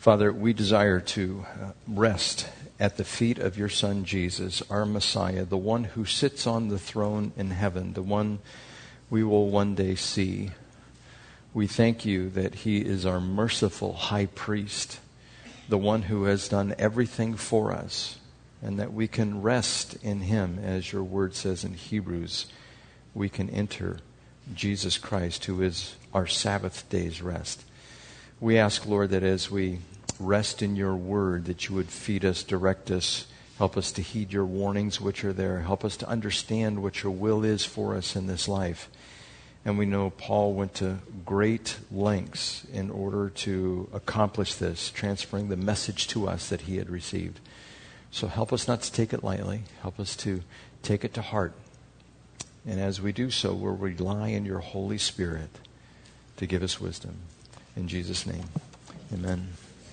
Father, we desire to rest at the feet of your Son Jesus, our Messiah, the one who sits on the throne in heaven, the one we will one day see. We thank you that he is our merciful high priest, the one who has done everything for us, and that we can rest in him, as your word says in Hebrews. We can enter Jesus Christ, who is our Sabbath day's rest. We ask, Lord, that as we rest in your word, that you would feed us, direct us, help us to heed your warnings which are there. Help us to understand what your will is for us in this life. And we know Paul went to great lengths in order to accomplish this, transferring the message to us that he had received. So help us not to take it lightly. Help us to take it to heart. And as we do so, we'll rely on your Holy Spirit to give us wisdom. In Jesus' name, amen.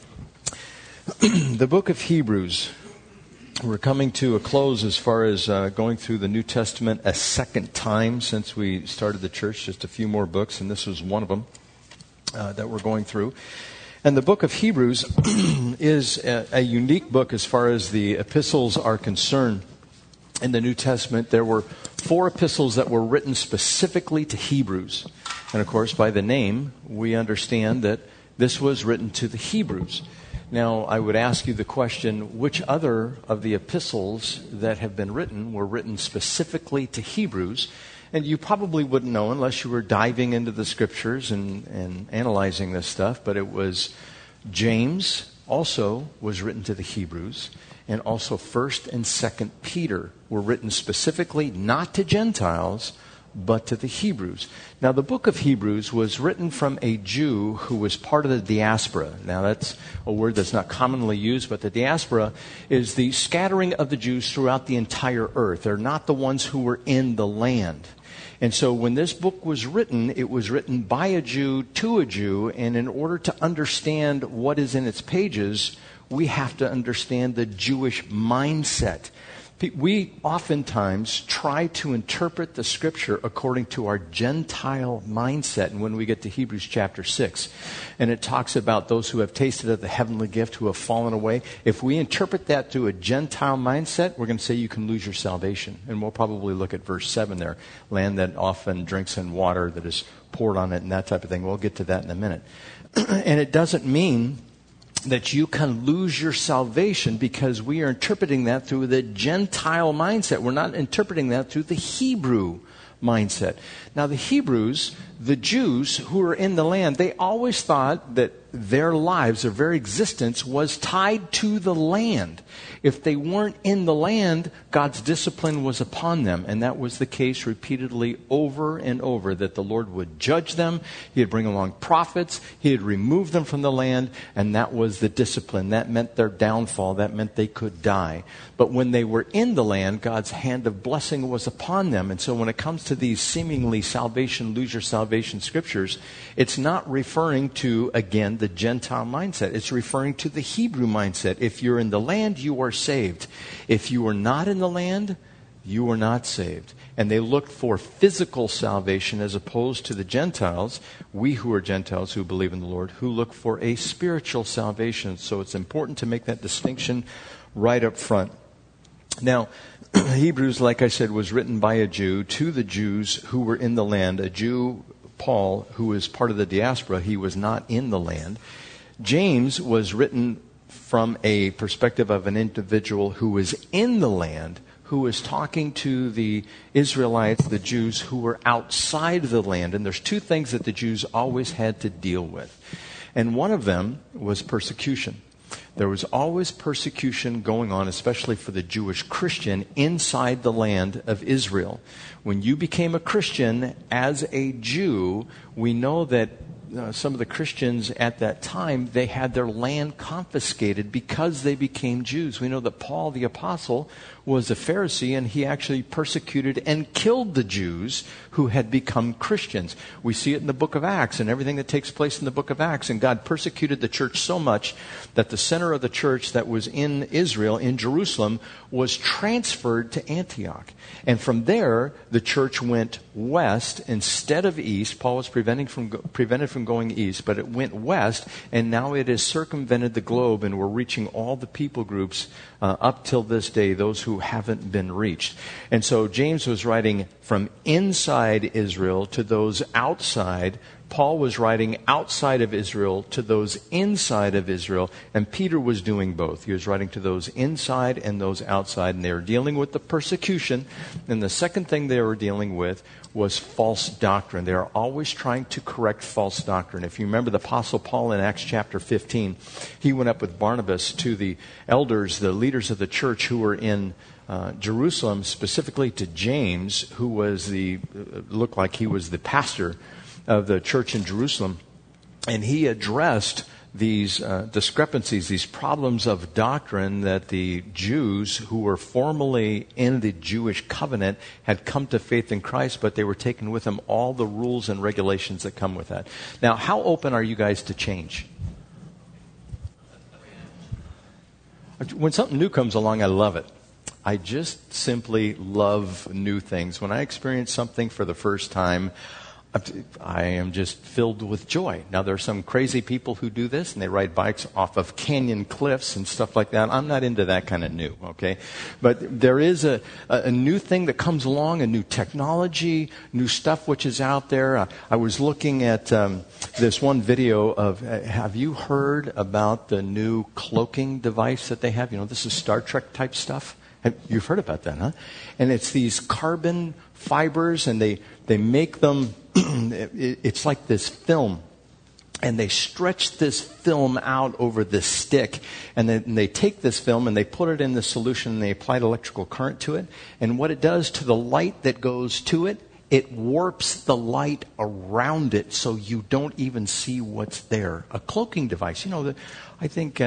The book of Hebrews, we're coming to a close as far as going through the New Testament a second time since we started the church, just a few more books, and this was one of them that we're going through. And the book of Hebrews is a unique book as far as the epistles are concerned. In the New Testament, there were 4 epistles that were written specifically to Hebrews. And of course, by the name, we understand that this was written to the Hebrews. Now, I would ask you the question, which other of the epistles that have been written were written specifically to Hebrews? And you probably wouldn't know unless you were diving into the scriptures and analyzing this stuff. But it was James also was written to the Hebrews. And also 1st and 2nd Peter were written specifically not to Gentiles, but to the Hebrews. Now, the book of Hebrews was written from a Jew who was part of the diaspora. Now, that's a word that's not commonly used, but the diaspora is the scattering of the Jews throughout the entire earth. They're not the ones who were in the land. And so when this book was written, it was written by a Jew to a Jew, and in order to understand what is in its pages, we have to understand the Jewish mindset. We oftentimes try to interpret the scripture according to our Gentile mindset. And when we get to Hebrews chapter 6, and it talks about those who have tasted of the heavenly gift, who have fallen away. If we interpret that through a Gentile mindset, we're going to say you can lose your salvation. And we'll probably look at verse 7 there. Land that often drinks in water that is poured on it and that type of thing. We'll get to that in a minute. And it doesn't mean that you can lose your salvation because we are interpreting that through the Gentile mindset. We're not interpreting that through the Hebrew mindset. Now, the Hebrews, the Jews who were in the land, they always thought that their lives, their very existence was tied to the land. If they weren't in the land, God's discipline was upon them. And that was the case repeatedly over and over, that the Lord would judge them. He'd bring along prophets. He'd remove them from the land. And that was the discipline. That meant their downfall. That meant they could die. But when they were in the land, God's hand of blessing was upon them. And so when it comes to these seemingly salvation, lose your salvation scriptures, it's not referring to, again, the Gentile mindset. It's referring to the Hebrew mindset. If you're in the land, you are saved. If you are not in the land, you are not saved. And they looked for physical salvation as opposed to the Gentiles, we who are Gentiles who believe in the Lord, who look for a spiritual salvation. So it's important to make that distinction right up front. Now, Hebrews, like I said, was written by a Jew to the Jews who were in the land. A Jew, Paul, who is part of the diaspora, he was not in the land. James was written from a perspective of an individual who was in the land, who was talking to the Israelites, the Jews who were outside the land. And there's 2 things that the Jews always had to deal with. And one of them was persecution. There was always persecution going on, especially for the Jewish Christian inside the land of Israel. When you became a Christian as a Jew, we know that some of the Christians at that time, they had their land confiscated because they became Jews. We know that Paul the Apostle was a Pharisee, and he actually persecuted and killed the Jews who had become Christians. We see it in the book of Acts and everything that takes place in the book of Acts. And God persecuted the church so much that the center of the church that was in Israel, in Jerusalem, was transferred to Antioch. And from there, the church went west instead of east. Paul was prevented from from going east, but it went west, and now it has circumvented the globe, and we're reaching all the people groups up till this day, those who haven't been reached. And so James was writing from inside Israel to those outside. Paul was writing outside of Israel to those inside of Israel, and Peter was doing both. He was writing to those inside and those outside, and they were dealing with the persecution. And the second thing they were dealing with was false doctrine. They are always trying to correct false doctrine. If you remember the Apostle Paul in Acts chapter 15, he went up with Barnabas to the elders, the leaders of the church who were in Jerusalem, specifically to James, who was looked like he was the pastor of the church in Jerusalem, and he addressed these discrepancies, these problems of doctrine that the Jews who were formerly in the Jewish covenant had come to faith in Christ, but they were taking with them all the rules and regulations that come with that. Now, how open are you guys to change? When something new comes along, I love it. I just simply love new things. When I experience something for the first time, I am just filled with joy. Now, there are some crazy people who do this, and they ride bikes off of canyon cliffs and stuff like that. I'm not into that kind of new, okay? But there is a new thing that comes along, a new technology, new stuff which is out there. I was looking at this one video of, have you heard about the new cloaking device that they have? You know, this is Star Trek type stuff. You've heard about that, huh? And it's these carbon fibers, and they make them, it's like this film, and they stretch this film out over this stick, and then they take this film and they put it in the solution and they apply electrical current to it, and what it does to the light that goes to it, it warps the light around it so you don't even see what's there. A cloaking device. You know, I think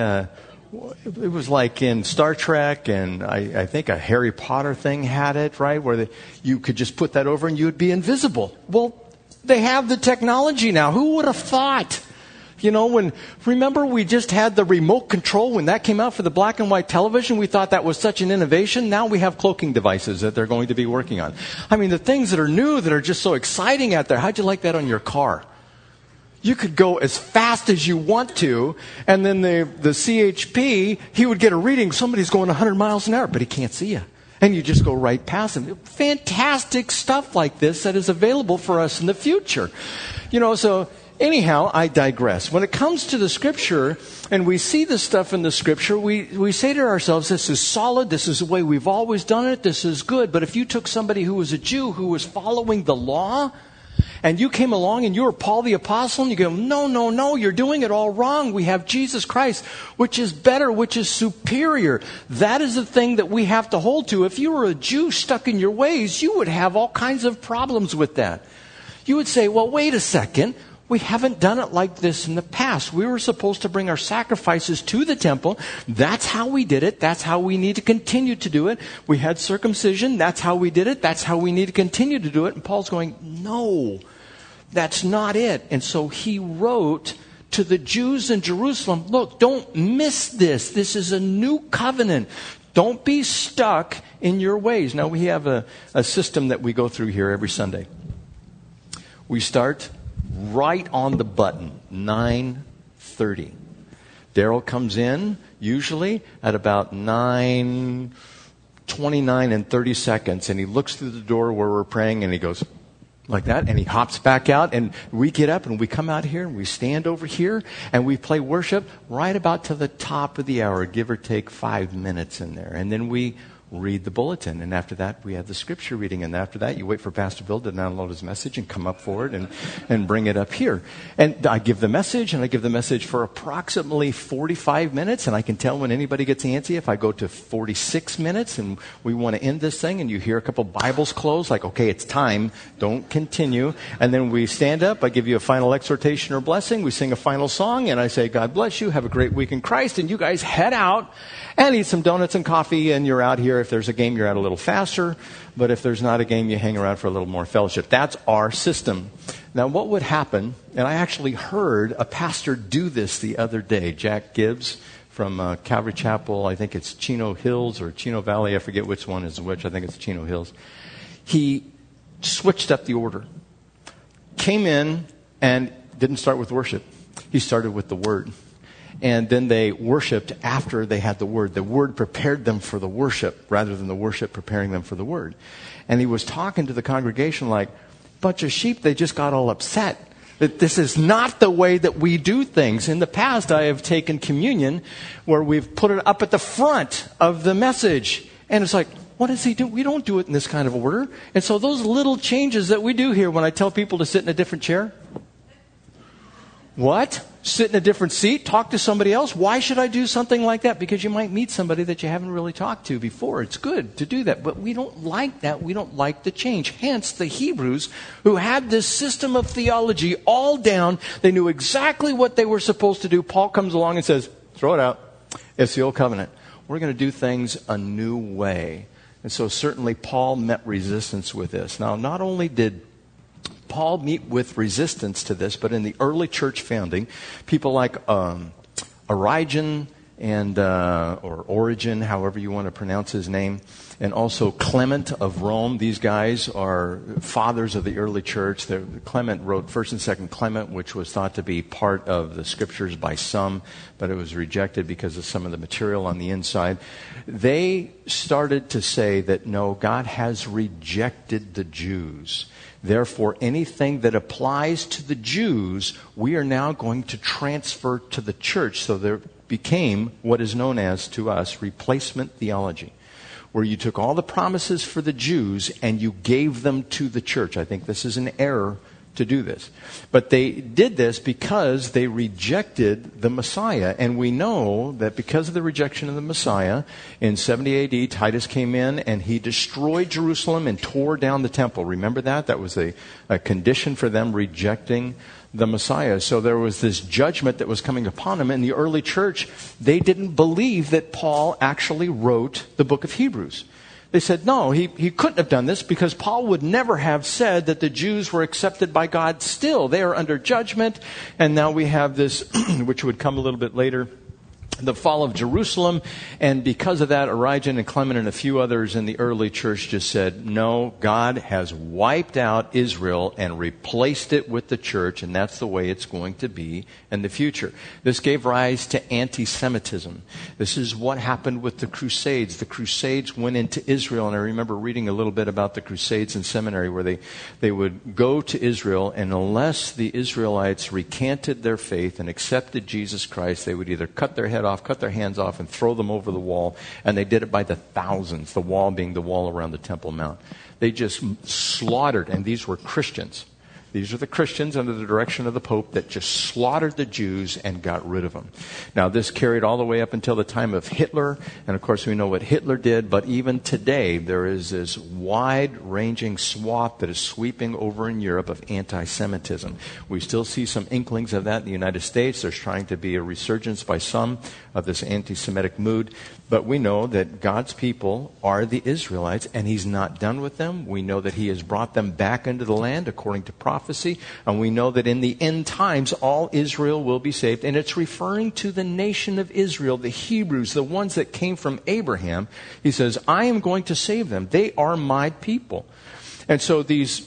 it was like in Star Trek, and I think a Harry Potter thing had it, right? Where you could just put that over and you would be invisible. Well, they have the technology now. Who would have thought? You know, remember we just had the remote control when that came out for the black and white television? We thought that was such an innovation. Now we have cloaking devices that they're going to be working on. I mean, the things that are new, that are just so exciting out there. How'd you like that on your car? You could go as fast as you want to, and then the CHP, he would get a reading, somebody's going 100 miles an hour, but he can't see you. And you just go right past him. Fantastic stuff like this that is available for us in the future. You know, so anyhow, I digress. When it comes to the Scripture, and we see this stuff in the Scripture, we say to ourselves, this is solid, this is the way we've always done it, this is good. But if you took somebody who was a Jew, who was following the law, and you came along and you were Paul the Apostle, and you go, no, you're doing it all wrong. We have Jesus Christ, which is better, which is superior. That is the thing that we have to hold to. If you were a Jew stuck in your ways, you would have all kinds of problems with that. You would say, well, wait a second. We haven't done it like this in the past. We were supposed to bring our sacrifices to the temple. That's how we did it. That's how we need to continue to do it. We had circumcision. That's how we did it. That's how we need to continue to do it. And Paul's going, no, that's not it. And so he wrote to the Jews in Jerusalem, look, don't miss this. This is a new covenant. Don't be stuck in your ways. Now, we have a system that we go through here every Sunday. We start right on the button, 9:30. Daryl comes in, usually, at about 9:29 and 30 seconds, and he looks through the door where we're praying, and he goes like that, and he hops back out, and we get up, and we come out here, and we stand over here, and we play worship right about to the top of the hour, give or take 5 minutes in there. And then we read the bulletin, and after that we have the scripture reading, and after that you wait for Pastor Bill to download his message and come up forward and bring it up here. And I give the message, and I give the message for approximately 45 minutes, and I can tell when anybody gets antsy if I go to 46 minutes and we want to end this thing, and you hear a couple Bibles close, like, okay, it's time, don't continue. And then we stand up, I give you a final exhortation or blessing, we sing a final song, and I say, God bless you, have a great week in Christ, and you guys head out and eat some donuts and coffee, and you're out here. If there's a game, you're out a little faster. But if there's not a game, you hang around for a little more fellowship. That's our system. Now, what would happen, and I actually heard a pastor do this the other day, Jack Gibbs from Calvary Chapel, I think it's Chino Hills or Chino Valley, I forget which one is which, I think it's Chino Hills. He switched up the order. Came in, and didn't start with worship. He started with the Word. And then they worshiped after they had the Word. The Word prepared them for the worship rather than the worship preparing them for the Word. And he was talking to the congregation like, bunch of sheep, they just got all upset. That this is not the way that we do things. In the past, I have taken communion where we've put it up at the front of the message. And it's like, what does he do? We don't do it in this kind of order. And so those little changes that we do here when I tell people to sit in a different chair. What? Sit in a different seat? Talk to somebody else? Why should I do something like that? Because you might meet somebody that you haven't really talked to before. It's good to do that. But we don't like that. We don't like the change. Hence, the Hebrews, who had this system of theology all down, they knew exactly what they were supposed to do. Paul comes along and says, throw it out. It's the old covenant. We're going to do things a new way. And so certainly Paul met resistance with this. Now, not only did Paul meet with resistance to this, but in the early church founding, people like Origen and or Origen, however you want to pronounce his name, and also Clement of Rome. These guys are fathers of the early church. Clement wrote 1st and 2nd Clement, which was thought to be part of the scriptures by some, but it was rejected because of some of the material on the inside. They started to say that no, God has rejected the Jews. Therefore, anything that applies to the Jews, we are now going to transfer to the church. So there became what is known as, to us, replacement theology, where you took all the promises for the Jews and you gave them to the church. I think this is an error to do this. But they did this because they rejected the Messiah. And we know that because of the rejection of the Messiah, in 70 AD, Titus came in and he destroyed Jerusalem and tore down the temple. Remember that? That was a condition for them rejecting the Messiah. So there was this judgment that was coming upon them. In the early church, they didn't believe that Paul actually wrote the book of Hebrews. They said, no, he couldn't have done this because Paul would never have said that the Jews were accepted by God still. They are under judgment. And now we have this, which would come a little bit later, the fall of Jerusalem. And because of that, Origen and Clement and a few others in the early church just said, no, God has wiped out Israel and replaced it with the church, and that's the way it's going to be in the future. This gave rise to anti-Semitism. This is what happened with the Crusades. The Crusades went into Israel, and I remember reading a little bit about the Crusades in seminary where they would go to Israel, and unless the Israelites recanted their faith and accepted Jesus Christ, they would either cut their head off, cut their hands off, and throw them over the wall. And they did it by the thousands, the wall being the wall around the Temple Mount. They just slaughtered, and these were Christians. These are the Christians under the direction of the Pope that just slaughtered the Jews and got rid of them. Now, this carried all the way up until the time of Hitler. And, of course, we know what Hitler did. But even today, there is this wide-ranging swath that is sweeping over in Europe of anti-Semitism. We still see some inklings of that in the United States. There's trying to be a resurgence by some of this anti-Semitic mood. But we know that God's people are the Israelites, and He's not done with them. We know that He has brought them back into the land according to prophecy. And we know that in the end times, all Israel will be saved. And it's referring to the nation of Israel, the Hebrews, the ones that came from Abraham. He says, I am going to save them. They are my people. And so these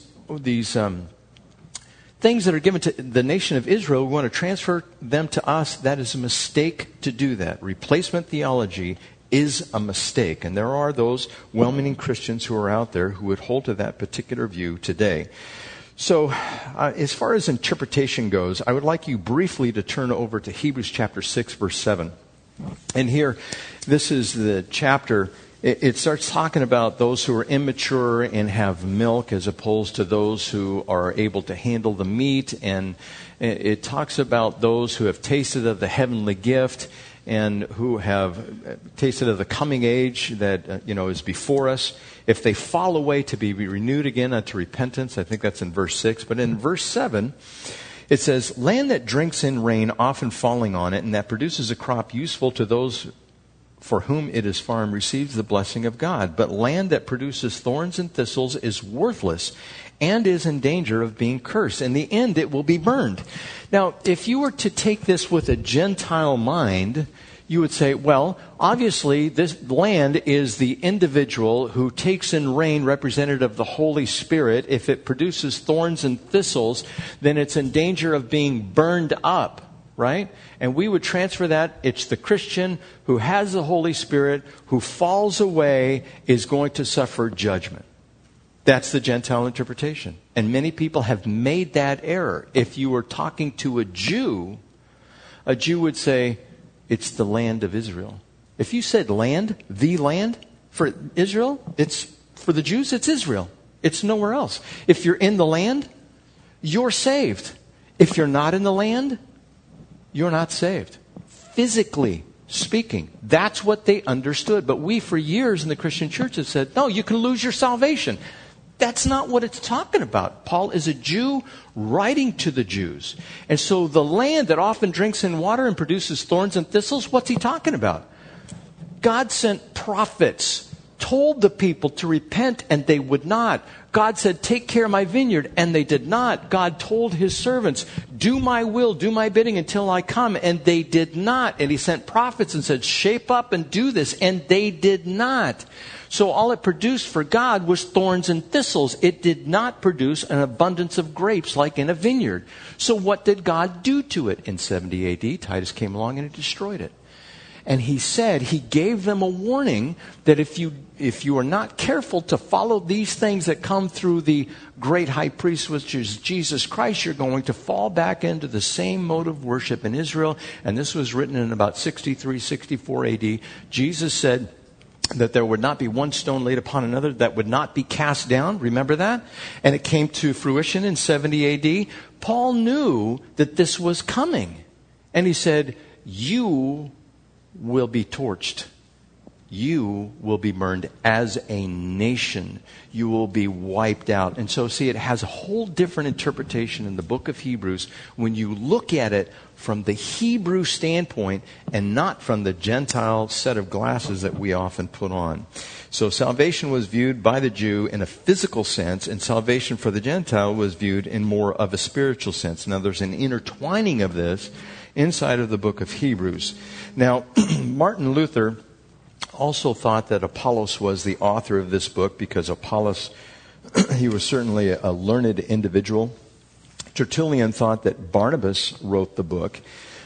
things that are given to the nation of Israel, we want to transfer them to us. That is a mistake to do that. Replacement theology is a mistake. And there are those well-meaning Christians who are out there who would hold to that particular view today. So, as far as interpretation goes, I would like you briefly to turn over to Hebrews chapter 6, verse 7. And here, this is the chapter. It starts talking about those who are immature and have milk as opposed to those who are able to handle the meat. And it talks about those who have tasted of the heavenly gift and who have tasted of the coming age that is before us. If they fall away, to be renewed again unto repentance. I think that's in verse 6. But in verse 7, it says, land that drinks in rain, often falling on it, and that produces a crop useful to those for whom it is farmed, receives the blessing of God. But land that produces thorns and thistles is worthless and is in danger of being cursed. In the end, it will be burned. Now, if you were to take this with a Gentile mind, you would say, well, obviously this land is the individual who takes in rain representative of the Holy Spirit. If it produces thorns and thistles, then it's in danger of being burned up, right? And we would transfer that. It's the Christian who has the Holy Spirit, who falls away, is going to suffer judgment. That's the Gentile interpretation. And many people have made that error. If you were talking to a Jew would say, it's the land of Israel. If you said land, the land for Israel, it's for the Jews, it's Israel. It's nowhere else. If you're in the land, you're saved. If you're not in the land, you're not saved. Physically speaking, that's what they understood. But we, for years in the Christian church, have said, no, you can lose your salvation. That's not what it's talking about. Paul is a Jew writing to the Jews. And so the land that often drinks in water and produces thorns and thistles, what's he talking about? God sent prophets, told the people to repent, and they would not. God said, take care of my vineyard, and they did not. God told his servants, do my will, do my bidding until I come, and they did not. And he sent prophets and said, shape up and do this, and they did not. So all it produced for God was thorns and thistles. It did not produce an abundance of grapes like in a vineyard. So what did God do to it? In 70 AD, Titus came along and he destroyed it. And he said, he gave them a warning that if you are not careful to follow these things that come through the great high priest, which is Jesus Christ, you're going to fall back into the same mode of worship in Israel. And this was written in about 63, 64 AD. Jesus said that there would not be one stone laid upon another that would not be cast down. Remember that? And it came to fruition in 70 AD. Paul knew that this was coming. And he said, you will be torched. You will be burned as a nation. You will be wiped out. And so, see, it has a whole different interpretation in the book of Hebrews when you look at it from the Hebrew standpoint and not from the Gentile set of glasses that we often put on. So salvation was viewed by the Jew in a physical sense, and salvation for the Gentile was viewed in more of a spiritual sense. Now, there's an intertwining of this inside of the book of Hebrews. Now, Martin Luther also thought that Apollos was the author of this book because Apollos, he was certainly a learned individual. Tertullian thought that Barnabas wrote the book.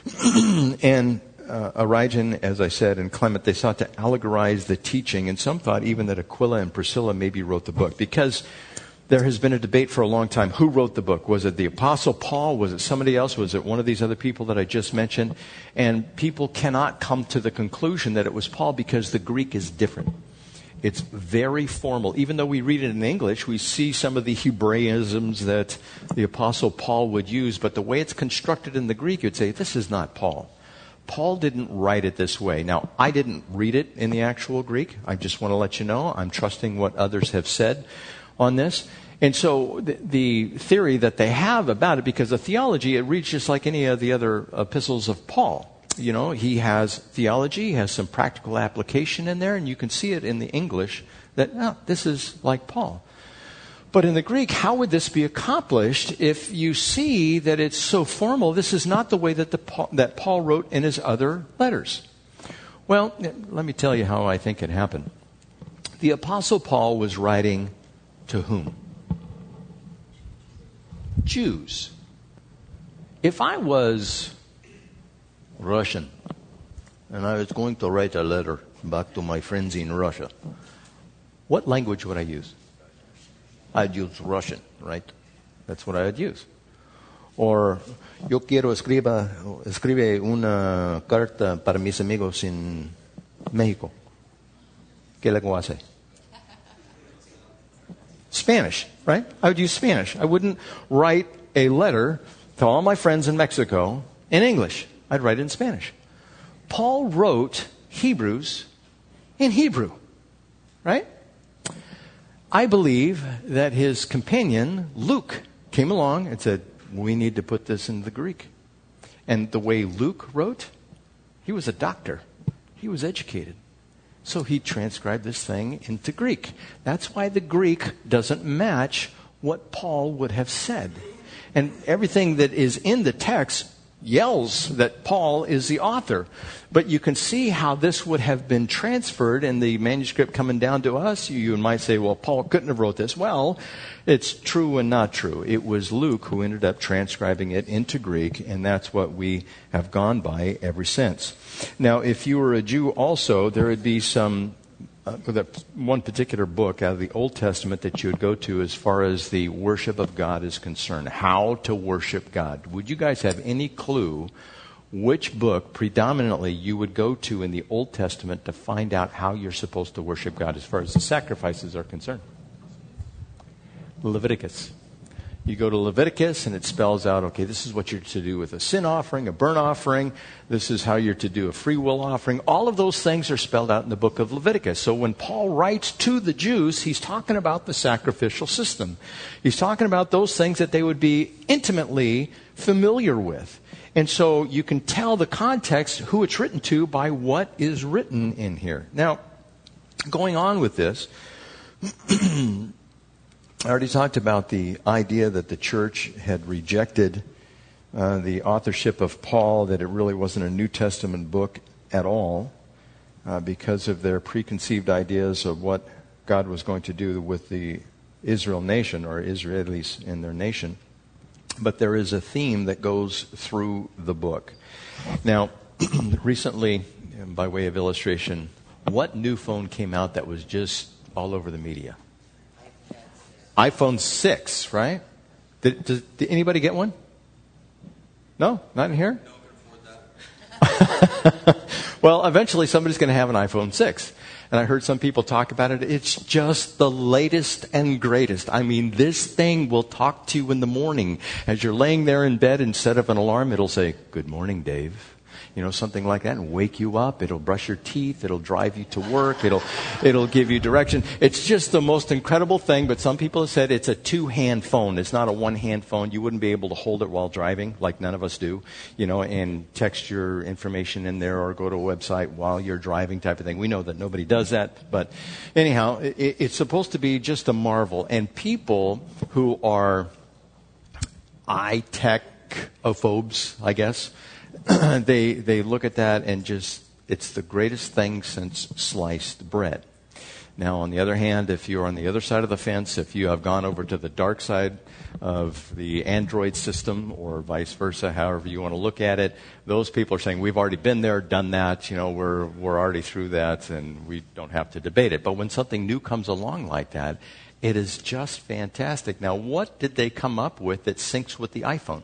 And Origen, as I said, and Clement, they sought to allegorize the teaching. And some thought even that Aquila and Priscilla maybe wrote the book because there has been a debate for a long time. Who wrote the book? Was it the Apostle Paul? Was it somebody else? Was it one of these other people that I just mentioned? And people cannot come to the conclusion that it was Paul because the Greek is different. It's very formal. Even though we read it in English, we see some of the Hebraisms that the Apostle Paul would use. But the way it's constructed in the Greek, you'd say, this is not Paul. Paul didn't write it this way. Now, I didn't read it in the actual Greek. I just want to let you know. I'm trusting what others have said on this. And so the theory that they have about it, because the theology, it reads just like any of the other epistles of Paul. You know, he has theology, he has some practical application in there, and you can see it in the English that, this is like Paul. But in the Greek, how would this be accomplished if you see that it's so formal? This is not the way that Paul wrote in his other letters. Well, let me tell you how I think it happened. The Apostle Paul was writing to whom? Jews. If I was Russian and I was going to write a letter back to my friends in Russia, what language would I use? I'd use Russian, right? That's what I would use. Or, yo quiero escribe una carta para mis amigos en México. ¿Qué lengua hace? Spanish, right? I would use Spanish. I wouldn't write a letter to all my friends in Mexico in English. I'd write it in Spanish. Paul wrote Hebrews in Hebrew, right? I believe that his companion, Luke, came along and said, we need to put this in the Greek. And the way Luke wrote, he was a doctor. He was educated. So he transcribed this thing into Greek. That's why the Greek doesn't match what Paul would have said. And everything that is in the text yells that Paul is the author. But you can see how this would have been transferred in the manuscript coming down to us. You might say, well, Paul couldn't have wrote this. Well, it's true and not true. It was Luke who ended up transcribing it into Greek, and that's what we have gone by ever since. Now, if you were a Jew also, there would be some one particular book out of the Old Testament that you would go to as far as the worship of God is concerned. How to worship God. Would you guys have any clue which book predominantly you would go to in the Old Testament to find out how you're supposed to worship God as far as the sacrifices are concerned? Leviticus. You go to Leviticus and it spells out, okay, this is what you're to do with a sin offering, a burnt offering. This is how you're to do a free will offering. All of those things are spelled out in the book of Leviticus. So when Paul writes to the Jews, he's talking about the sacrificial system. He's talking about those things that they would be intimately familiar with. And so you can tell the context, who it's written to, by what is written in here. Now, going on with this, I already talked about the idea that the church had rejected the authorship of Paul, that it really wasn't a New Testament book at all because of their preconceived ideas of what God was going to do with the Israel nation, or Israelis in their nation. But there is a theme that goes through the book. Now, recently, by way of illustration, what new phone came out that was just all over the media? iPhone 6, right? Did anybody get one? No? Not in here? Well, eventually somebody's going to have an iPhone 6. And I heard some people talk about it. It's just the latest and greatest. I mean, this thing will talk to you in the morning. As you're laying there in bed, instead of an alarm, it'll say, "Good morning, Dave." You know, something like that, and wake you up. It'll brush your teeth. It'll drive you to work. It'll give you direction. It's just the most incredible thing, but some people have said it's a two-hand phone. It's not a one-hand phone. You wouldn't be able to hold it while driving, like none of us do, you know, and text your information in there or go to a website while you're driving type of thing. We know that nobody does that, but anyhow, it's supposed to be just a marvel. And people who are eye-tech-ophobes, I guess, they look at that and just, it's the greatest thing since sliced bread. Now, on the other hand, if you're on the other side of the fence, if you have gone over to the dark side of the Android system or vice versa, however you want to look at it, those people are saying, we've already been there, done that, you know, we're already through that and we don't have to debate it. But when something new comes along like that, it is just fantastic. Now, what did they come up with that syncs with the iPhone?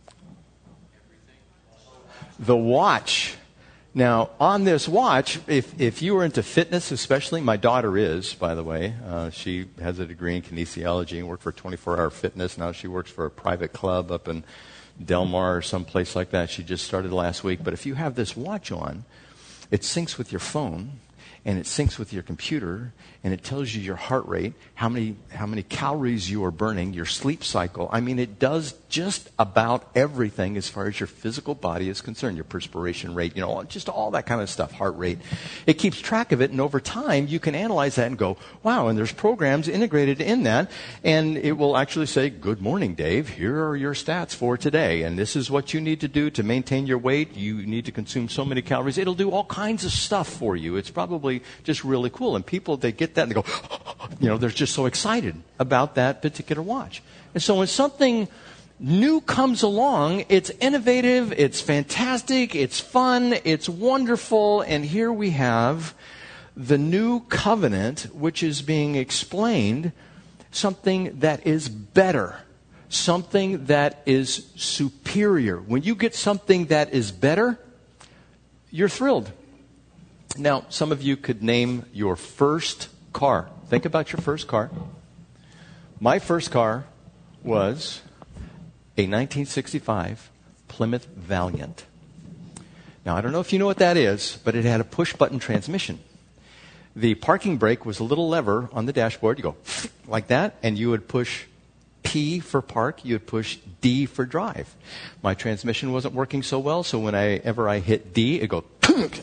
The watch. Now, on this watch, if you were into fitness especially, my daughter is, by the way. She has a degree in kinesiology and worked for 24-Hour Fitness. Now she works for a private club up in Del Mar or someplace like that. She just started last week. But if you have this watch on, it syncs with your phone, and it syncs with your computer, and it tells you your heart rate, how many calories you are burning, your sleep cycle. I mean, it does just about everything as far as your physical body is concerned, your perspiration rate, you know, just all that kind of stuff, heart rate. It keeps track of it, and over time, you can analyze that and go, wow, and there's programs integrated in that, and it will actually say, good morning, Dave, here are your stats for today, and this is what you need to do to maintain your weight. You need to consume so many calories. It'll do all kinds of stuff for you. It's probably just really cool, and people, they get that and they go, you know, they're just so excited about that particular watch. And so when something new comes along, it's innovative, it's fantastic, it's fun, it's wonderful, and here we have the new covenant, which is being explained, something that is better, something that is superior. When you get something that is better, you're thrilled. Now, some of you could name your first car. Think about your first car. My first car was a 1965 Plymouth Valiant. Now, I don't know if you know what that is, but it had a push-button transmission. The parking brake was a little lever on the dashboard. You go like that, and you would push P for park, you would push D for drive. My transmission wasn't working so well, so whenever I hit D, it'd go,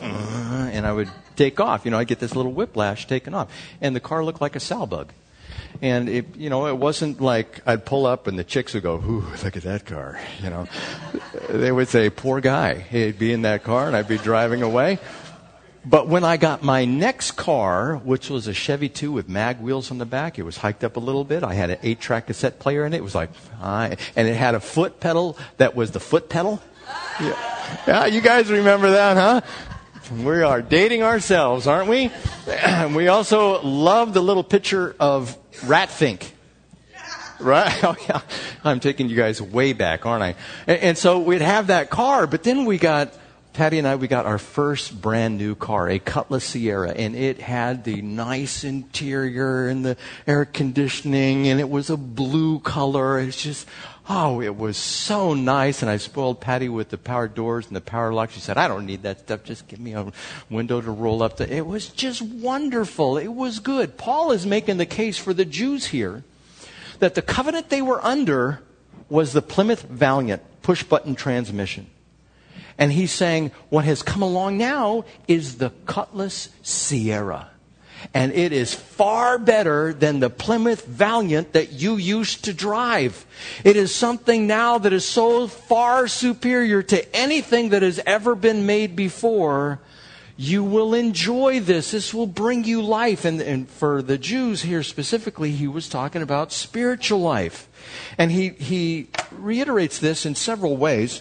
and I would take off. You know, I'd get this little whiplash taken off. And the car looked like a sow bug. And it wasn't like I'd pull up and the chicks would go, "Ooh, look at that car." They would say, "Poor guy." He'd be in that car and I'd be driving away. But when I got my next car, which was a Chevy 2 with mag wheels on the back, it was hiked up a little bit. I had an 8-track cassette player in it. It was like, and it had a foot pedal that was the foot pedal. Yeah, you guys remember that, huh? We are dating ourselves, aren't we? We also love the little picture of Ratfink. Right? Oh, yeah. I'm taking you guys way back, aren't I? And so we'd have that car, but then Patty and I got our first brand new car, a Cutlass Sierra, and it had the nice interior and the air conditioning, and it was a blue color. It's just, it was so nice. And I spoiled Patty with the power doors and the power lock. She said, "I don't need that stuff. Just give me a window to roll up." It was just wonderful. It was good. Paul is making the case for the Jews here that the covenant they were under was the Plymouth Valiant push-button transmission. And he's saying what has come along now is the Cutlass Sierra. And it is far better than the Plymouth Valiant that you used to drive. It is something now that is so far superior to anything that has ever been made before. You will enjoy this. This will bring you life. And for the Jews here specifically, he was talking about spiritual life. And he reiterates this in several ways.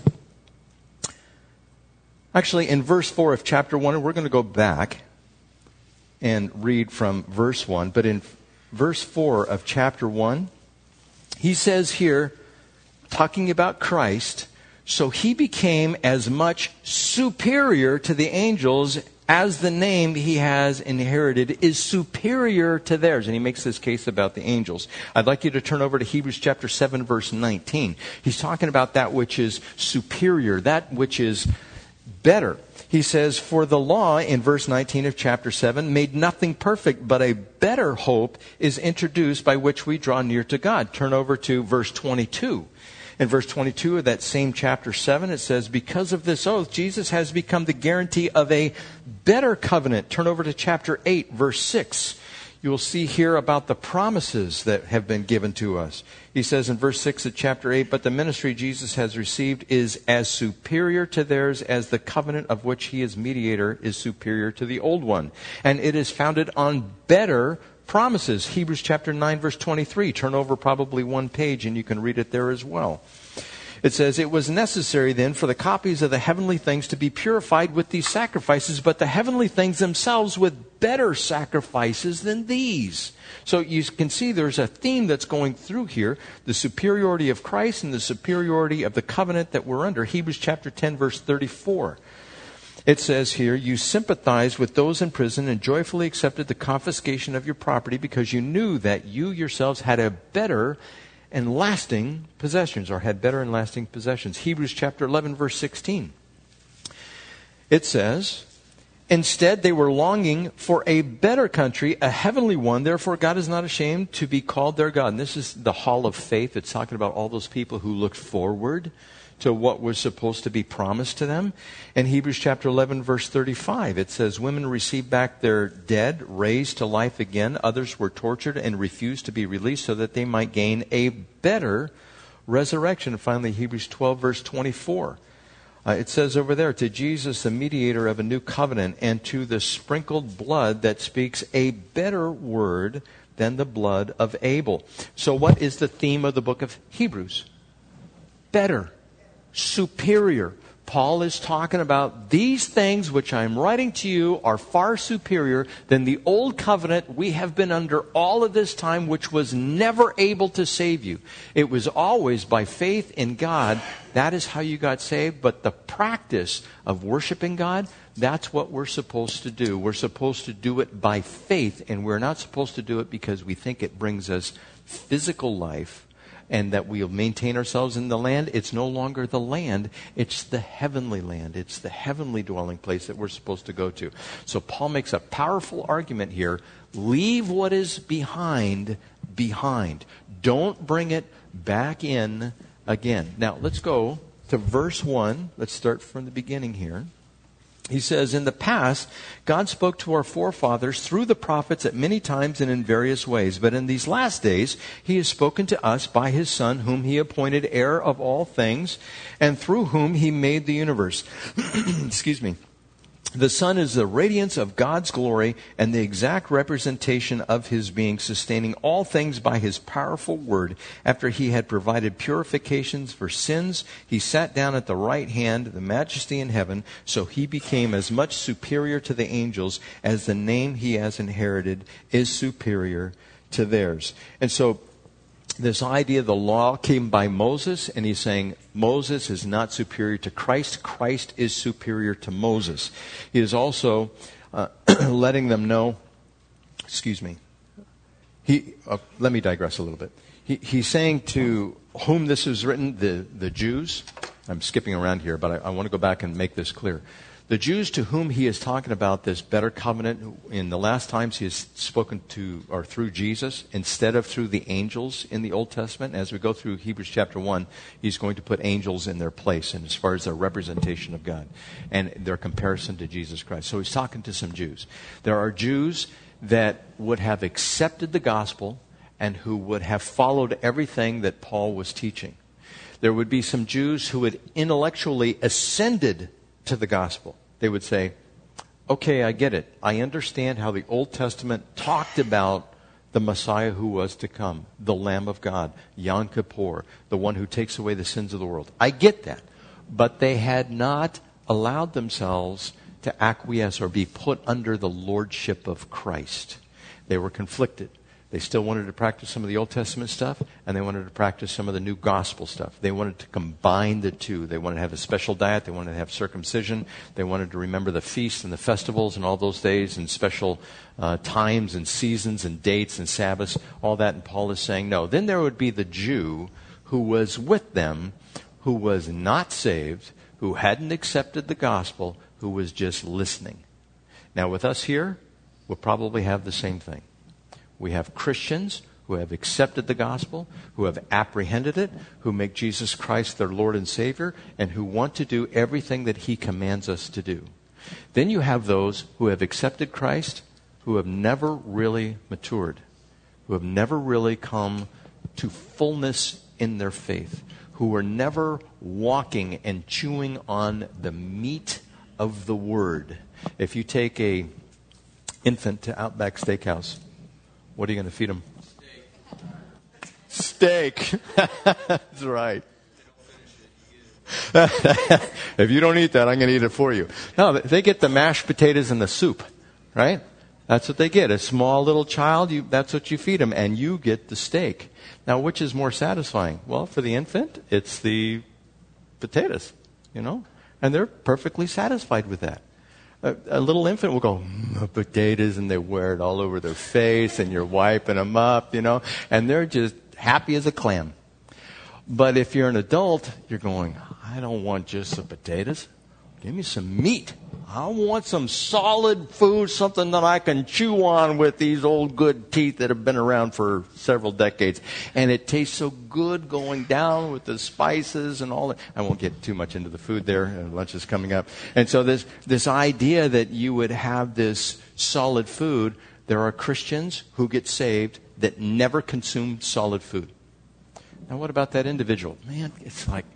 Actually, in verse 4 of chapter 1, and we're going to go back and read from verse 1. But in verse 4 of chapter 1, he says here, talking about Christ, "So he became as much superior to the angels as the name he has inherited is superior to theirs." And he makes this case about the angels. I'd like you to turn over to Hebrews chapter 7, verse 19. He's talking about that which is superior, that which is better. He says, "For the law," in verse 19 of chapter 7, "made nothing perfect, but a better hope is introduced by which we draw near to God." Turn over to verse 22. In verse 22 of that same chapter 7, it says, "Because of this oath, Jesus has become the guarantee of a better covenant." Turn over to chapter 8, verse 6. You will see here about the promises that have been given to us. He says in verse 6 of chapter 8, "But the ministry Jesus has received is as superior to theirs as the covenant of which he is mediator is superior to the old one. And it is founded on better promises." Hebrews chapter 9, verse 23. Turn over probably one page and you can read it there as well. It says, "It was necessary then for the copies of the heavenly things to be purified with these sacrifices, but the heavenly things themselves with better sacrifices than these." So you can see there's a theme that's going through here, the superiority of Christ and the superiority of the covenant that we're under. Hebrews chapter 10, verse 34. It says here, "You sympathized with those in prison and joyfully accepted the confiscation of your property because you knew that you yourselves had a better and lasting possessions," or had better and lasting possessions. Hebrews chapter 11, verse 16. It says, "Instead, they were longing for a better country, a heavenly one. Therefore, God is not ashamed to be called their God." And this is the hall of faith. It's talking about all those people who looked forward to what was supposed to be promised to them. In Hebrews chapter 11, verse 35, it says, "Women received back their dead, raised to life again. Others were tortured and refused to be released so that they might gain a better resurrection." And finally, Hebrews 12, verse 24. It says over there, "To Jesus, the mediator of a new covenant, and to the sprinkled blood that speaks a better word than the blood of Abel." So what is the theme of the book of Hebrews? Better. Superior. Paul is talking about these things which I'm writing to you are far superior than the old covenant we have been under all of this time, which was never able to save you. It was always by faith in God. That is how you got saved. But the practice of worshiping God, that's what we're supposed to do. We're supposed to do it by faith, and we're not supposed to do it because we think it brings us physical life and that we'll maintain ourselves in the land. It's no longer the land. It's the heavenly land. It's the heavenly dwelling place that we're supposed to go to. So Paul makes a powerful argument here. Leave what is behind. Don't bring it back in again. Now, let's go to verse 1. Let's start from the beginning here. He says, in the past, God spoke to our forefathers through the prophets at many times and in various ways. But in these last days, he has spoken to us by his Son, whom he appointed heir of all things, and through whom he made the universe. Excuse me. The Son is the radiance of God's glory and the exact representation of his being, sustaining all things by his powerful word. After he had provided purifications for sins, he sat down at the right hand of the majesty in heaven, so he became as much superior to the angels as the name he has inherited is superior to theirs. And so this idea of the law came by Moses, and he's saying Moses is not superior to Christ. Christ is superior to Moses. He is also letting them know, excuse me, let me digress a little bit. He's saying to whom this is written, the Jews. I'm skipping around here, but I want to go back and make this clear. The Jews to whom he is talking about this better covenant, in the last times he has spoken to or through Jesus instead of through the angels in the Old Testament. As we go through Hebrews chapter 1, he's going to put angels in their place, and as far as their representation of God and their comparison to Jesus Christ. So he's talking to some Jews. There are Jews that would have accepted the gospel and who would have followed everything that Paul was teaching. There would be some Jews who had intellectually ascended to the gospel. They would say, okay, I get it. I understand how the Old Testament talked about the Messiah who was to come, the Lamb of God, Yom Kippur, the one who takes away the sins of the world. I get that. But they had not allowed themselves to acquiesce or be put under the lordship of Christ. They were conflicted. They still wanted to practice some of the Old Testament stuff, and they wanted to practice some of the new gospel stuff. They wanted to combine the two. They wanted to have a special diet. They wanted to have circumcision. They wanted to remember the feasts and the festivals and all those days and special times and seasons and dates and Sabbaths, all that. And Paul is saying, no. Then there would be the Jew who was with them, who was not saved, who hadn't accepted the gospel, who was just listening. Now with us here, we'll probably have the same thing. We have Christians who have accepted the gospel, who have apprehended it, who make Jesus Christ their Lord and Savior, and who want to do everything that he commands us to do. Then you have those who have accepted Christ, who have never really matured, who have never really come to fullness in their faith, who are never walking and chewing on the meat of the Word. If you take a infant to Outback Steakhouse, what are you going to feed them? Steak. That's right. If you don't eat that, I'm going to eat it for you. No, they get the mashed potatoes and the soup, right? That's what they get. A small little child, that's what you feed them, and you get the steak. Now, which is more satisfying? Well, for the infant, it's the potatoes, and they're perfectly satisfied with that. A little infant will go, potatoes, and they wear it all over their face, and you're wiping them up, and they're just happy as a clam. But if you're an adult, you're going, I don't want just some potatoes. Give me some meat. I want some solid food, something that I can chew on with these old good teeth that have been around for several decades. And it tastes so good going down with the spices and all that. I won't get too much into the food there. Lunch is coming up. And so this idea that you would have this solid food, there are Christians who get saved that never consume solid food. Now, what about that individual? Man, it's like,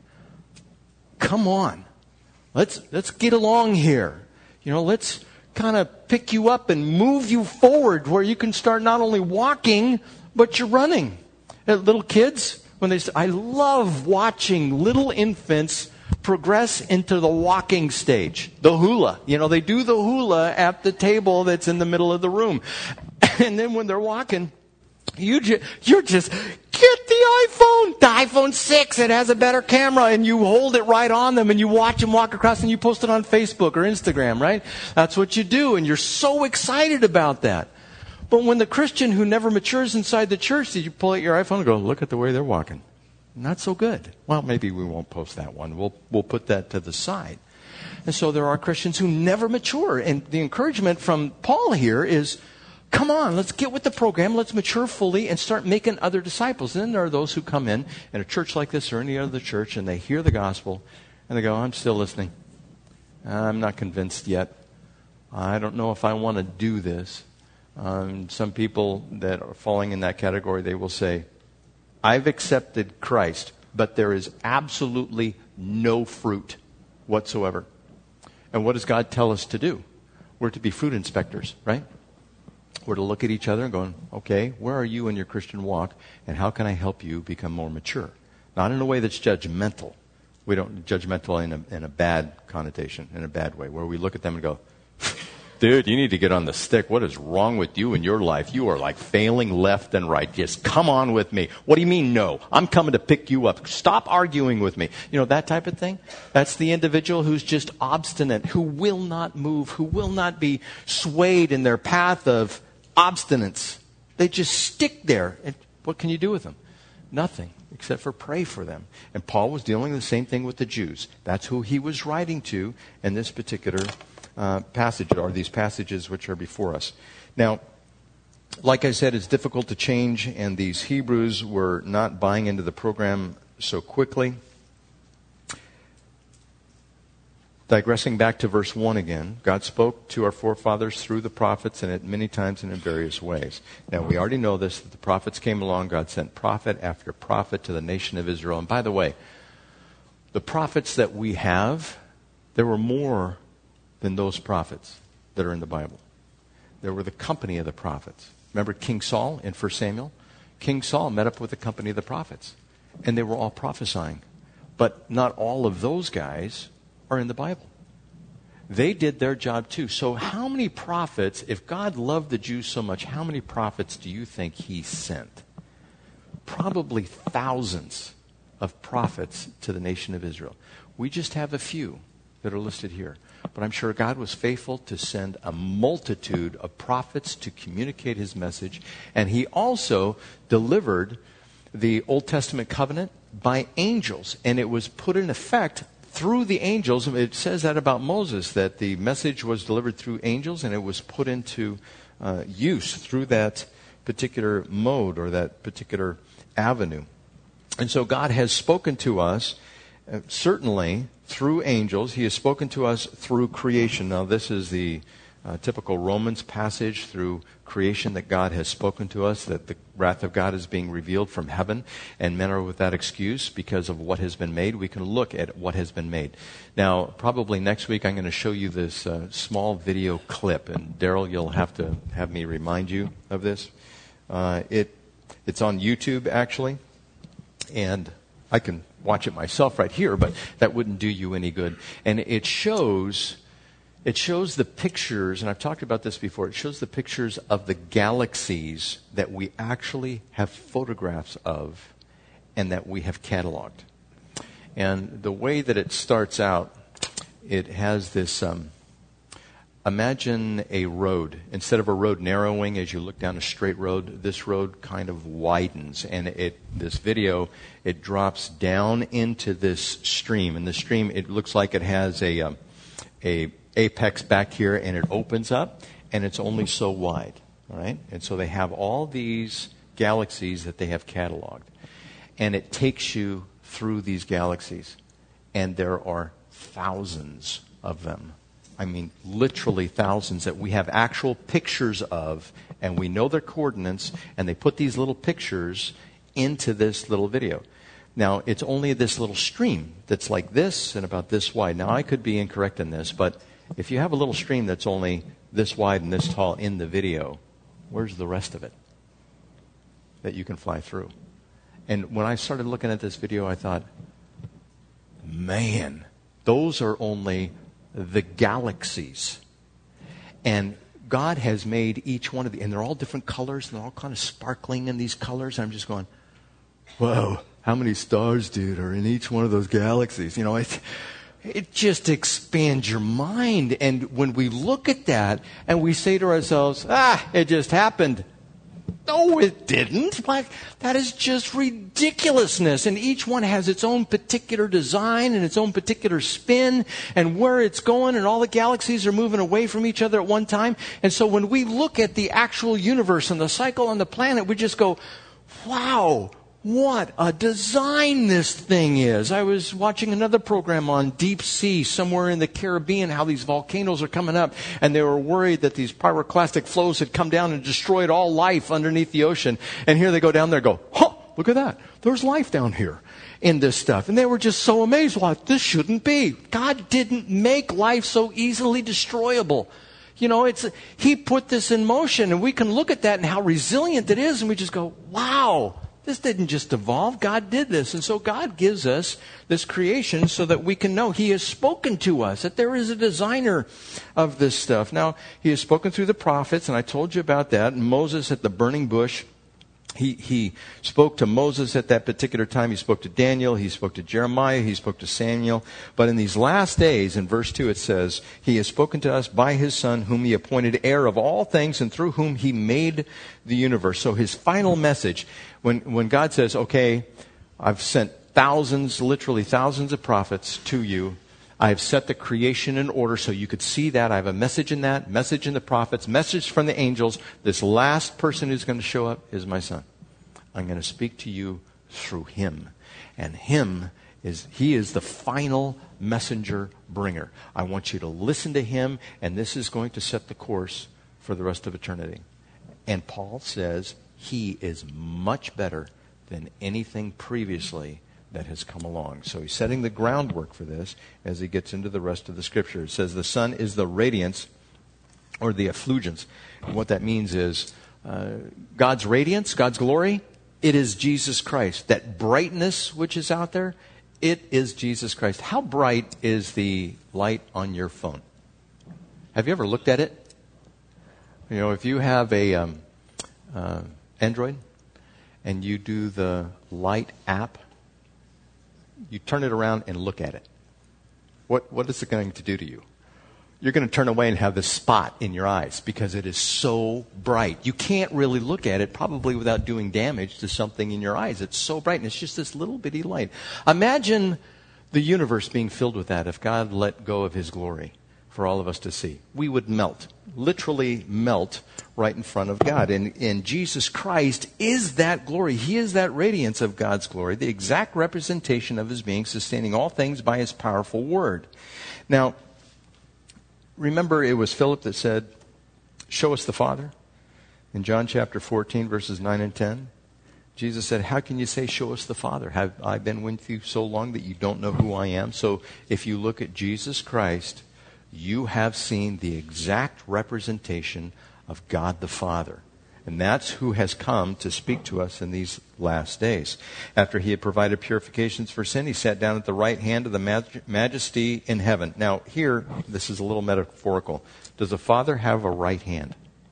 come on. Let's get along here. Let's kind of pick you up and move you forward where you can start not only walking, but you're running. Little kids, I love watching little infants progress into the walking stage. The hula. They do the hula at the table that's in the middle of the room. And then when they're walking, you're just get the iPhone 6. It has a better camera, and you hold it right on them, and you watch them walk across, and you post it on Facebook or Instagram, right? That's what you do, and you're so excited about that. But when the Christian who never matures inside the church, you pull out your iPhone and go, look at the way they're walking. Not so good. Well, maybe we won't post that one. We'll put that to the side. And so there are Christians who never mature, and the encouragement from Paul here is, come on, let's get with the program. Let's mature fully and start making other disciples. And then there are those who come in a church like this or any other church, and they hear the gospel, and they go, I'm still listening. I'm not convinced yet. I don't know if I want to do this. Some people that are falling in that category, they will say, I've accepted Christ, but there is absolutely no fruit whatsoever. And what does God tell us to do? We're to be fruit inspectors, right? We're to look at each other and going, okay, where are you in your Christian walk, and how can I help you become more mature? Not in a way that's judgmental. We don't judgmental in a bad connotation, in a bad way, where we look at them and go, dude, you need to get on the stick. What is wrong with you in your life? You are like failing left and right. Just come on with me. What do you mean no? I'm coming to pick you up. Stop arguing with me. You know, that type of thing. That's the individual who's just obstinate, who will not move, who will not be swayed in their path of obstinance. They just stick there. And what can you do with them? Nothing, except for pray for them. And Paul was dealing the same thing with the Jews. That's who he was writing to in this particular passage, or these passages which are before us. Now, like I said, it's difficult to change, and these Hebrews were not buying into the program so quickly. Digressing back to verse 1 again, God spoke to our forefathers through the prophets, and at many times and in various ways. Now, we already know this, that the prophets came along. God sent prophet after prophet to the nation of Israel. And by the way, the prophets that we have, there were more than those prophets that are in the Bible. There were the company of the prophets. Remember King Saul in 1 Samuel? King Saul met up with the company of the prophets, and they were all prophesying. But not all of those guys are in the Bible. They did their job too. So how many prophets, if God loved the Jews so much, how many prophets do you think he sent? Probably thousands of prophets to the nation of Israel. We just have a few that are listed here. But I'm sure God was faithful to send a multitude of prophets to communicate his message. And he also delivered the Old Testament covenant by angels. And it was put in effect through the angels. It says that about Moses, that the message was delivered through angels, and it was put into use through that particular mode or that particular avenue. And so God has spoken to us, certainly through angels. He has spoken to us through creation. Now, this is the typical Romans passage through creation, that God has spoken to us, that the wrath of God is being revealed from heaven, and men are without excuse because of what has been made. We can look at what has been made. Now, probably next week I'm going to show you this small video clip, and Daryl, you'll have to have me remind you of this. It's on YouTube, actually, and I can watch it myself right here, but that wouldn't do you any good. And it shows the pictures, and I've talked about this before, it shows the pictures of the galaxies that we actually have photographs of and that we have cataloged. And the way that it starts out, it has this, imagine a road. Instead of a road narrowing as you look down a straight road, this road kind of widens. And this video, it drops down into this stream. And the stream, it looks like it has a apex back here, and it opens up, and it's only so wide. All right? And so they have all these galaxies that they have cataloged. And it takes you through these galaxies. And there are thousands of them. I mean, literally thousands that we have actual pictures of, and we know their coordinates, and they put these little pictures into this little video. Now, it's only this little stream that's like this and about this wide. Now, I could be incorrect in this, but if you have a little stream that's only this wide and this tall in the video, where's the rest of it that you can fly through? And when I started looking at this video, I thought, man, those are only the galaxies. And God has made each one of the, and they're all different colors, and they're all kind of sparkling in these colors. And I'm just going, whoa, how many stars, dude, are in each one of those galaxies? You know, it just expands your mind. And when we look at that and we say to ourselves, it just happened. No, it didn't. Like, that is just ridiculousness. And each one has its own particular design and its own particular spin and where it's going, and all the galaxies are moving away from each other at one time. And so when we look at the actual universe and the cycle on the planet, we just go, wow, what a design this thing is. I was watching another program on deep sea somewhere in the Caribbean, how these volcanoes are coming up, and they were worried that these pyroclastic flows had come down and destroyed all life underneath the ocean. And here they go down there and go, huh, look at that. There's life down here in this stuff. And they were just so amazed. Well, this shouldn't be. God didn't make life so easily destroyable. You know, He put this in motion, and we can look at that and how resilient it is, and we just go, wow. This didn't just evolve. God did this. And so God gives us this creation so that we can know He has spoken to us, that there is a designer of this stuff. Now, He has spoken through the prophets, and I told you about that. And Moses at the burning bush, he spoke to Moses at that particular time. He spoke to Daniel. He spoke to Jeremiah. He spoke to Samuel. But in these last days, in verse 2, it says, He has spoken to us by His Son, whom He appointed heir of all things, and through whom He made the universe. So His final message, when God says, okay, I've sent thousands, literally thousands of prophets to you. I have set the creation in order so you could see that. I have a message in that, message in the prophets, message from the angels. This last person who's going to show up is my Son. I'm going to speak to you through Him. And He is the final messenger bringer. I want you to listen to Him, and this is going to set the course for the rest of eternity. And Paul says He is much better than anything previously that has come along. So he's setting the groundwork for this as he gets into the rest of the Scripture. It says the Son is the radiance or the effulgence. And what that means is God's radiance, God's glory, it is Jesus Christ. That brightness which is out there, it is Jesus Christ. How bright is the light on your phone? Have you ever looked at it? You know, if you have a Android and you do the Light app, you turn it around and look at it. What is it going to do to you? You're going to turn away and have this spot in your eyes because it is so bright. You can't really look at it probably without doing damage to something in your eyes. It's so bright, and it's just this little bitty light. Imagine the universe being filled with that if God let go of His glory for all of us to see. We would melt, literally melt right in front of God. And Jesus Christ is that glory. He is that radiance of God's glory, the exact representation of His being, sustaining all things by His powerful word. Now, remember it was Philip that said, show us the Father. In John chapter 14, verses 9 and 10, Jesus said, how can you say, show us the Father? Have I been with you so long that you don't know who I am? So if you look at Jesus Christ, you have seen the exact representation of God the Father. And that's who has come to speak to us in these last days. After He had provided purifications for sin, He sat down at the right hand of the Majesty in heaven. Now, here, this is a little metaphorical. Does the Father have a right hand?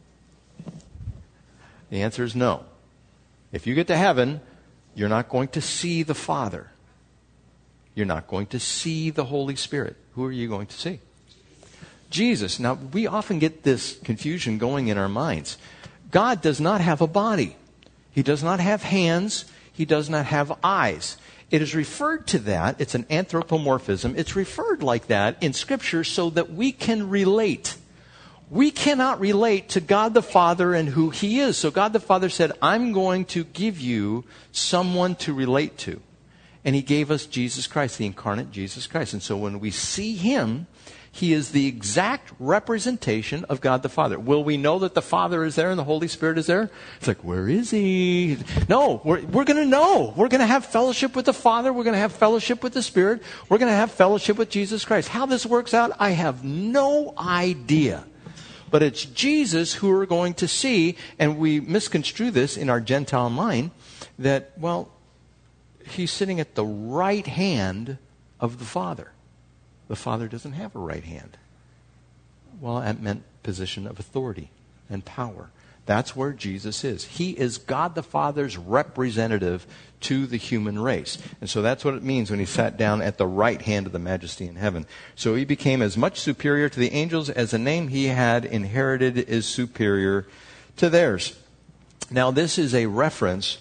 The answer is no. If you get to heaven, you're not going to see the Father. You're not going to see the Holy Spirit. Who are you going to see? Jesus. Now, we often get this confusion going in our minds. God does not have a body. He does not have hands. He does not have eyes. It is referred to that. It's an anthropomorphism. It's referred like that in Scripture so that we can relate. We cannot relate to God the Father and who He is. So God the Father said, I'm going to give you someone to relate to. And He gave us Jesus Christ, the incarnate Jesus Christ. And so when we see Him, He is the exact representation of God the Father. Will we know that the Father is there and the Holy Spirit is there? It's like, where is He? No, we're going to know. We're going to have fellowship with the Father. We're going to have fellowship with the Spirit. We're going to have fellowship with Jesus Christ. How this works out, I have no idea. But it's Jesus who we're going to see, and we misconstrue this in our Gentile mind, that, well, He's sitting at the right hand of the Father. The Father doesn't have a right hand. Well, that meant position of authority and power. That's where Jesus is. He is God the Father's representative to the human race. And so that's what it means when He sat down at the right hand of the Majesty in heaven. So He became as much superior to the angels as the name He had inherited is superior to theirs. Now, this is a reference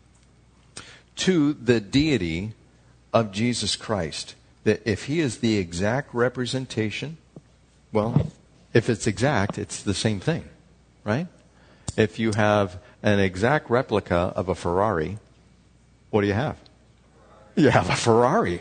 to the deity of Jesus Christ. That if He is the exact representation, well, if it's exact, it's the same thing, right? If you have an exact replica of a Ferrari, What do you have? You have a Ferrari,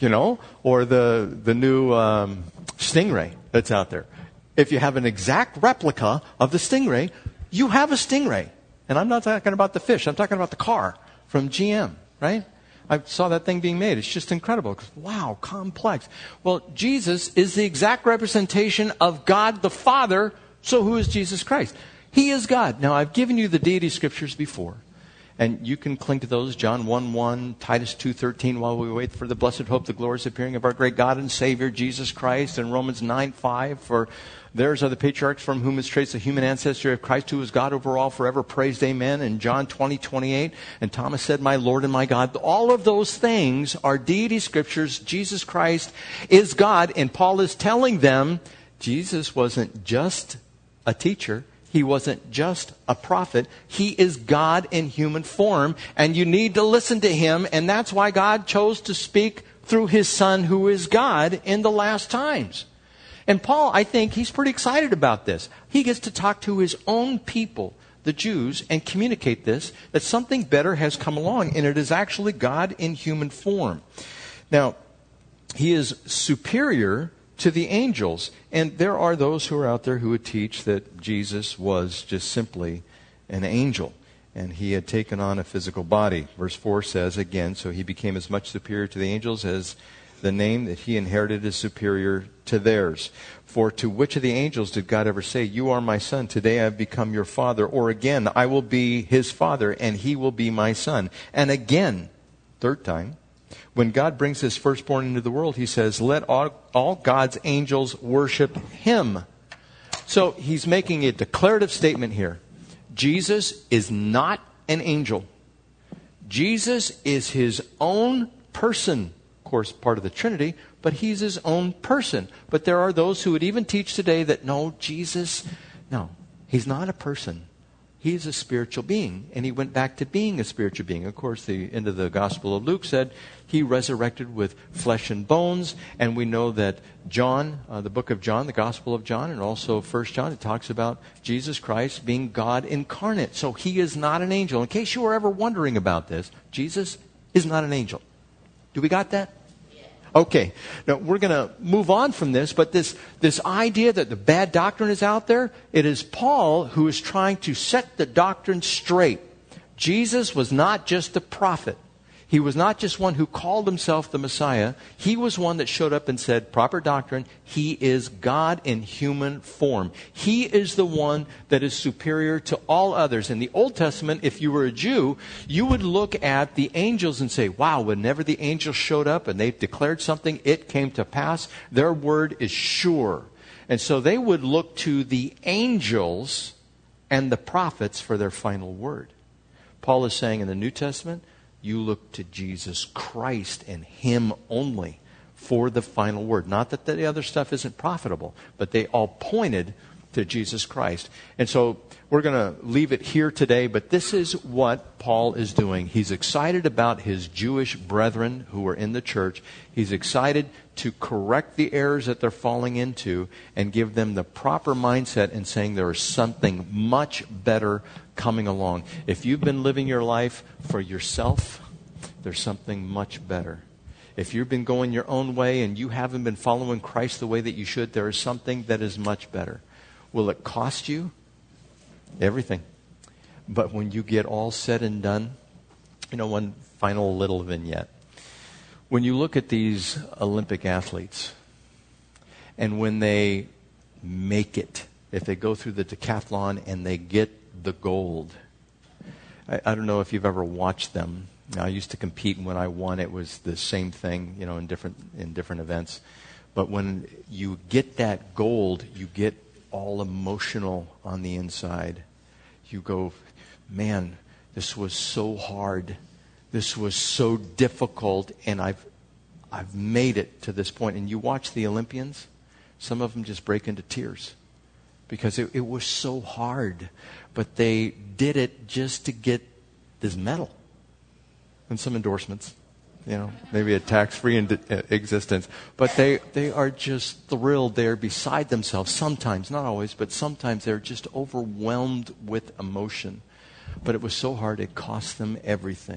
or the new Stingray that's out there. If you have an exact replica of the Stingray, you have a Stingray. And I'm not talking about the fish. I'm talking about the car from GM, right? I saw that thing being made. It's just incredible. Wow, complex. Well, Jesus is the exact representation of God the Father. So who is Jesus Christ? He is God. Now, I've given you the deity scriptures before. And you can cling to those, John 1:1, Titus 2:13, while we wait for the blessed hope, the glorious appearing of our great God and Savior, Jesus Christ, and Romans 9:5, for theirs are the patriarchs from whom is traced the human ancestry of Christ, who is God over all, forever praised, amen. And John 20:28, and Thomas said, my Lord and my God. All of those things are deity scriptures. Jesus Christ is God, and Paul is telling them Jesus wasn't just a teacher. He wasn't just a prophet. He is God in human form, and you need to listen to him, and that's why God chose to speak through his Son, who is God, in the last times. And Paul, I think, he's pretty excited about this. He gets to talk to his own people, the Jews, and communicate this, that something better has come along, and it is actually God in human form. Now, he is superior to the angels. And there are those who are out there who would teach that Jesus was just simply an angel, and he had taken on a physical body. Verse 4 says, again, so he became as much superior to the angels as the name that he inherited is superior to theirs. For to which of the angels did God ever say, you are my son, today I have become your father? Or again, I will be his father, and he will be my son. And again, third time, when God brings his firstborn into the world, he says, let all God's angels worship him. So he's making a declarative statement here. Jesus is not an angel. Jesus is his own person. Of course, part of the Trinity, but he's his own person. But there are those who would even teach today that no, he's not a person. He's a spiritual being, and he went back to being a spiritual being. Of course, the end of the Gospel of Luke said he resurrected with flesh and bones, and we know that John, the book of John, the Gospel of John, and also 1 John, it talks about Jesus Christ being God incarnate. So he is not an angel. In case you were ever wondering about this, Jesus is not an angel. Do we got that? Okay, now we're going to move on from this, but this idea that the bad doctrine is out there, it is Paul who is trying to set the doctrine straight. Jesus was not just a prophet. He was not just one who called himself the Messiah. He was one that showed up and said, proper doctrine, he is God in human form. He is the one that is superior to all others. In the Old Testament, if you were a Jew, you would look at the angels and say, wow, whenever the angels showed up and they declared something, it came to pass. Their word is sure. And so they would look to the angels and the prophets for their final word. Paul is saying in the New Testament, you look to Jesus Christ and him only for the final word. Not that the other stuff isn't profitable, but they all pointed to Jesus Christ. And so we're going to leave it here today, but this is what Paul is doing. He's excited about his Jewish brethren who are in the church. He's excited to correct the errors that they're falling into and give them the proper mindset and saying there is something much better coming along. If you've been living your life for yourself, there's something much better. If you've been going your own way and you haven't been following Christ the way that you should, there is something that is much better. Will it cost you? Everything. But when you get all said and done, one final little vignette. When you look at these Olympic athletes, and when they make it, if they go through the decathlon and they get the gold, I don't know if you've ever watched them. I used to compete, and when I won, it was the same thing, in different events. But when you get that gold, you get all emotional on the inside. You go, man, this was so hard. This was so difficult, and I've made it to this point. And you watch the Olympians, some of them just break into tears because it was so hard. But they did it just to get this medal and some endorsements. Maybe a tax-free existence. But they are just thrilled. They're beside themselves. Sometimes, not always, but sometimes they're just overwhelmed with emotion. But it was so hard, it cost them everything.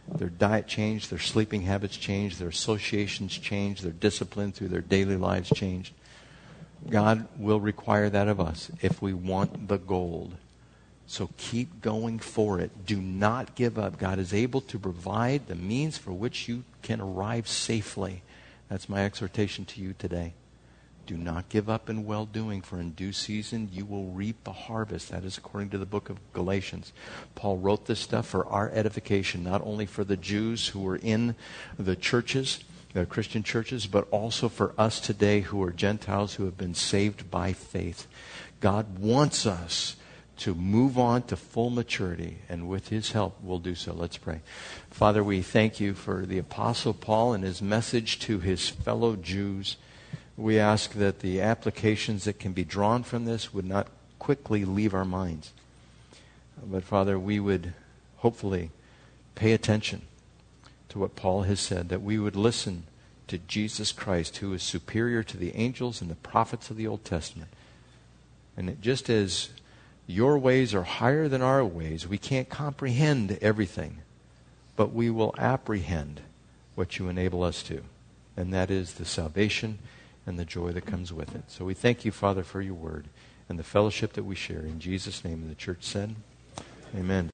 their diet changed, their sleeping habits changed, their associations changed, their discipline through their daily lives changed. God will require that of us if we want the gold. So keep going for it. Do not give up. God is able to provide the means for which you can arrive safely. That's my exhortation to you today. Do not give up in well-doing, for in due season you will reap a harvest. That is according to the book of Galatians. Paul wrote this stuff for our edification, not only for the Jews who were in the churches, the Christian churches, but also for us today who are Gentiles who have been saved by faith. God wants us to move on to full maturity, and with His help, we'll do so. Let's pray. Father, we thank You for the Apostle Paul and his message to his fellow Jews. We ask that the applications that can be drawn from this would not quickly leave our minds. But Father, we would hopefully pay attention to what Paul has said, that we would listen to Jesus Christ, who is superior to the angels and the prophets of the Old Testament. And that just as Your ways are higher than our ways, we can't comprehend everything, but we will apprehend what You enable us to. And that is the salvation and the joy that comes with it. So we thank You, Father, for Your word and the fellowship that we share. In Jesus' name, and the church said, amen.